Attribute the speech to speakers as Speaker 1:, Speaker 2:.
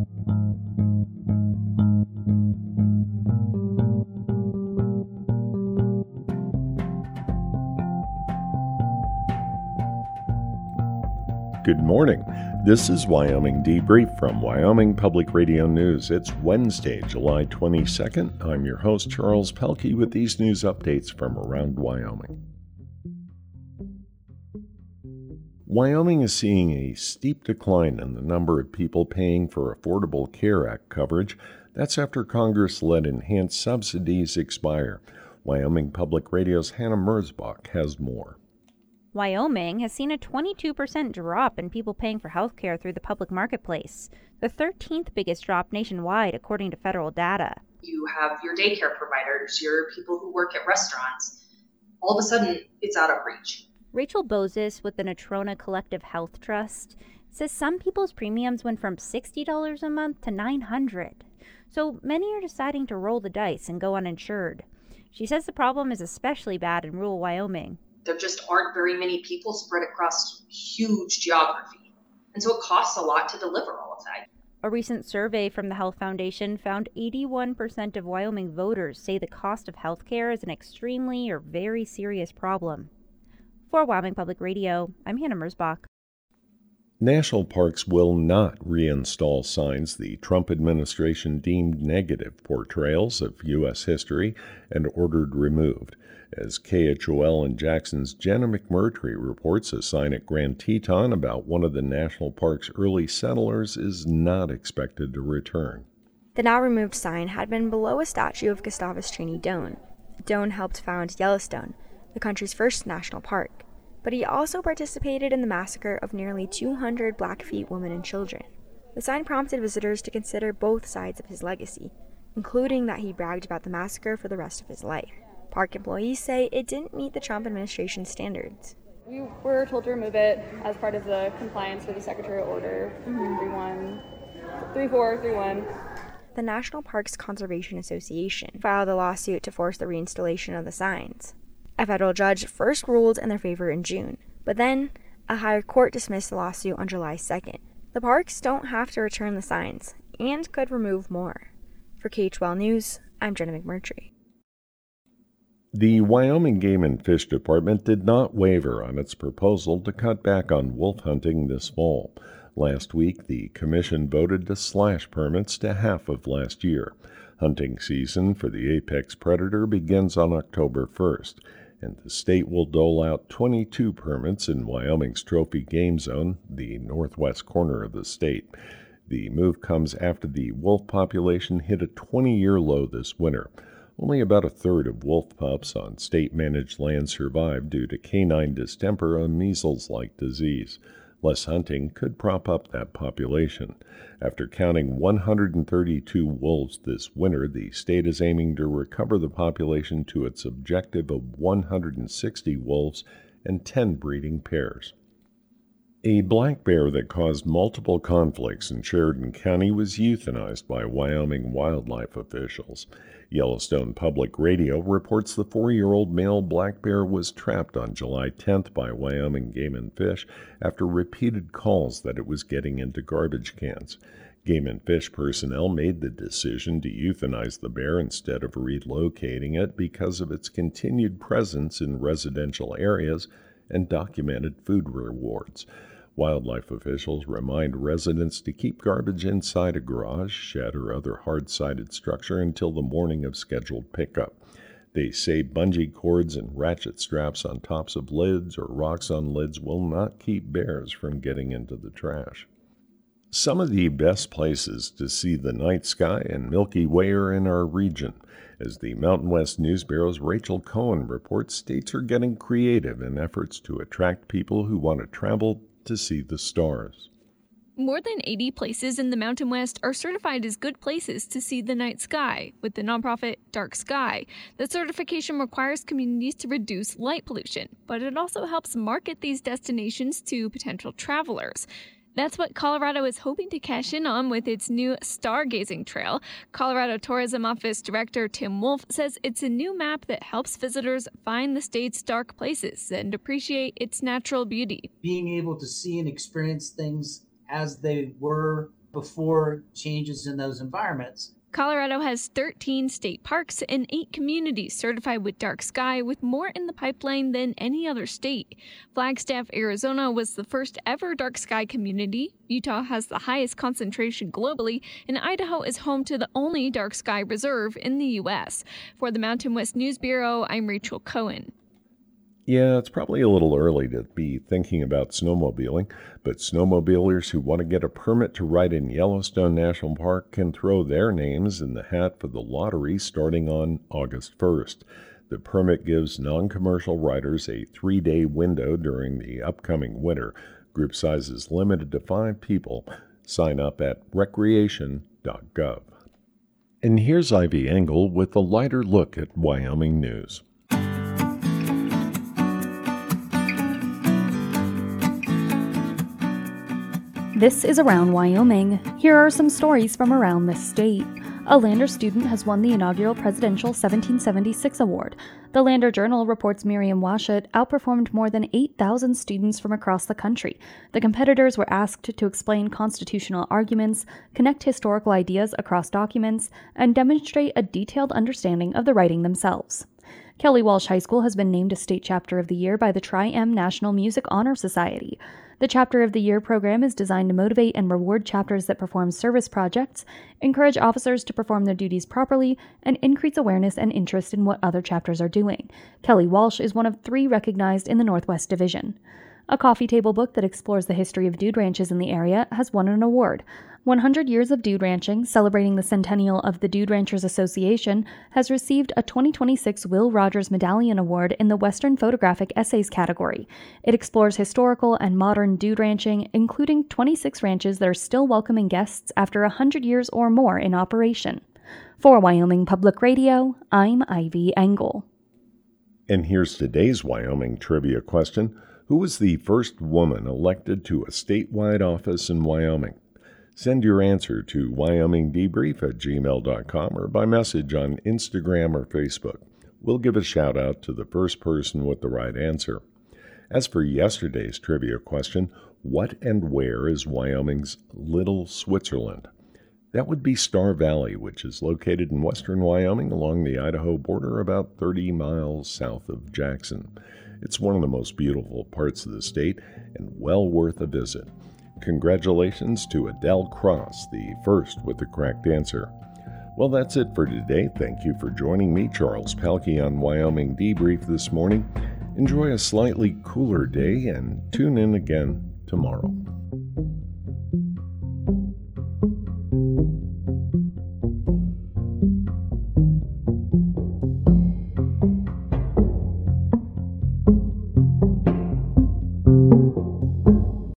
Speaker 1: Good morning. This is Wyoming Debrief from Wyoming Public Radio News. It's Wednesday, July 22nd. I'm your host, Charles Pelkey, with these news updates from around Wyoming. Wyoming is seeing a steep decline in the number of people paying for Affordable Care Act coverage. That's after Congress let enhanced subsidies expire. Wyoming Public Radio's Hannah Merzbach has more.
Speaker 2: Wyoming has seen a 22% drop in people paying for health care through the public marketplace, the 13th biggest drop nationwide according to federal data.
Speaker 3: You have your daycare providers, your people who work at restaurants. All of a sudden, it's out of reach.
Speaker 2: Rachel Bozis with the Natrona Collective Health Trust says some people's premiums went from $60 a month to $900. So many are deciding to roll the dice and go uninsured. She says the problem is especially bad in rural Wyoming.
Speaker 3: There just aren't very many people spread across huge geography. And so it costs a lot to deliver all of that.
Speaker 2: A recent survey from the Health Foundation found 81% of Wyoming voters say the cost of health care is an extremely or very serious problem. For Wyoming Public Radio, I'm Hannah Merzbach.
Speaker 1: National parks will not reinstall signs the Trump administration deemed negative portrayals of U.S. history and ordered removed. As KHOL in Jackson's Jenna McMurtry reports, a sign at Grand Teton about one of the national park's early settlers is not expected to return.
Speaker 4: The now-removed sign had been below a statue of Gustavus Cheney Doane. Doane helped found Yellowstone, the country's first national park, but he also participated in the massacre of nearly 200 Blackfeet women and children. The sign prompted visitors to consider both sides of his legacy, including that he bragged about the massacre for the rest of his life. Park employees say it didn't meet the Trump administration standards.
Speaker 5: We were told to remove it as part of the compliance with the secretarial order 3431.
Speaker 4: The National Parks Conservation Association filed a lawsuit to force the reinstallation of the signs. A federal judge first ruled in their favor in June, but then a higher court dismissed the lawsuit on July 2nd. The parks don't have to return the signs and could remove more. For KHOL News, I'm Jenna McMurtry.
Speaker 1: The Wyoming Game and Fish Department did not waver on its proposal to cut back on wolf hunting this fall. Last week, the commission voted to slash permits to half of last year. Hunting season for the apex predator begins on October 1st, and the state will dole out 22 permits in Wyoming's Trophy Game Zone, the northwest corner of the state. The move comes after the wolf population hit a 20-year low this winter. Only about a third of wolf pups on state-managed land survived due to canine distemper, a measles-like disease. Less hunting could prop up that population. After counting 132 wolves this winter, the state is aiming to recover the population to its objective of 160 wolves and 10 breeding pairs. A black bear that caused multiple conflicts in Sheridan County was euthanized by Wyoming wildlife officials. Yellowstone Public Radio reports the 4-year-old male black bear was trapped on July 10th by Wyoming Game and Fish after repeated calls that it was getting into garbage cans. Game and Fish personnel made the decision to euthanize the bear instead of relocating it because of its continued presence in residential areas and documented food rewards. Wildlife officials remind residents to keep garbage inside a garage, shed, or other hard-sided structure until the morning of scheduled pickup. They say bungee cords and ratchet straps on tops of lids or rocks on lids will not keep bears from getting into the trash. Some of the best places to see the night sky and Milky Way are in our region. As the Mountain West News Bureau's Rachel Cohen reports, states are getting creative in efforts to attract people who want to travel to see the stars.
Speaker 6: More than 80 places in the Mountain West are certified as good places to see the night sky with the nonprofit Dark Sky. The certification requires communities to reduce light pollution, but it also helps market these destinations to potential travelers. That's what Colorado is hoping to cash in on with its new stargazing trail. Colorado Tourism Office Director Tim Wolf says it's a new map that helps visitors find the state's dark places and appreciate its natural beauty.
Speaker 7: Being able to see and experience things as they were before changes in those environments.
Speaker 6: Colorado has 13 state parks and 8 communities certified with dark sky, with more in the pipeline than any other state. Flagstaff, Arizona was the first ever dark sky community. Utah has the highest concentration globally, and Idaho is home to the only dark sky reserve in the U.S. For the Mountain West News Bureau, I'm Rachel Cohen.
Speaker 1: Yeah, it's probably a little early to be thinking about snowmobiling, but snowmobilers who want to get a permit to ride in Yellowstone National Park can throw their names in the hat for the lottery starting on August 1st. The permit gives non-commercial riders a 3-day window during the upcoming winter. Group size is limited to 5 people. Sign up at recreation.gov. And here's Ivy Engel with a lighter look at Wyoming news.
Speaker 8: This is Around Wyoming. Here are some stories from around this state. A Lander student has won the inaugural Presidential 1776 Award. The Lander Journal reports Miriam Washut outperformed more than 8,000 students from across the country. The competitors were asked to explain constitutional arguments, connect historical ideas across documents, and demonstrate a detailed understanding of the writing themselves. Kelly Walsh High School has been named a State Chapter of the Year by the Tri-M National Music Honor Society. The Chapter of the Year program is designed to motivate and reward chapters that perform service projects, encourage officers to perform their duties properly, and increase awareness and interest in what other chapters are doing. Kelly Walsh is one of 3 recognized in the Northwest Division. A coffee table book that explores the history of dude ranches in the area has won an award. 100 Years of Dude Ranching, celebrating the centennial of the Dude Ranchers Association, has received a 2026 Will Rogers Medallion Award in the Western Photographic Essays category. It explores historical and modern dude ranching, including 26 ranches that are still welcoming guests after 100 years or more in operation. For Wyoming Public Radio, I'm Ivy Engel.
Speaker 1: And here's today's Wyoming trivia question. Who was the first woman elected to a statewide office in Wyoming? Send your answer to wyomingdebrief@gmail.com or by message on Instagram or Facebook. We'll give a shout out to the first person with the right answer. As for yesterday's trivia question, what and where is Wyoming's Little Switzerland? That would be Star Valley, which is located in western Wyoming along the Idaho border about 30 miles south of Jackson. It's one of the most beautiful parts of the state and well worth a visit. Congratulations to Adele Cross, the first with the correct answer. Well, that's it for today. Thank you for joining me, Charles Palkey, on Wyoming Debrief this morning. Enjoy a slightly cooler day and tune in again tomorrow.